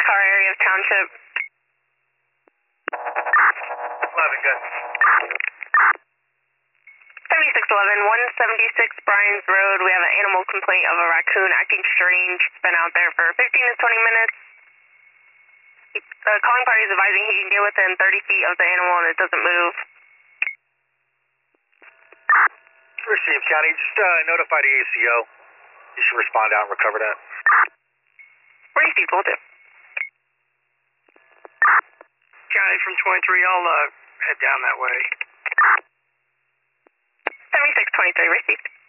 car area of Township. 11, good. 7611, 176 Bryans Road. We have an animal complaint of a raccoon acting strange. It's been out there for 15 to 20 minutes. The calling party is advising he can get within 30 feet of the animal and it doesn't move. Received, County. Just notify the ACO. You should respond out and recover that. Received, will do. County from 23, I'll head down that way. 7623, received.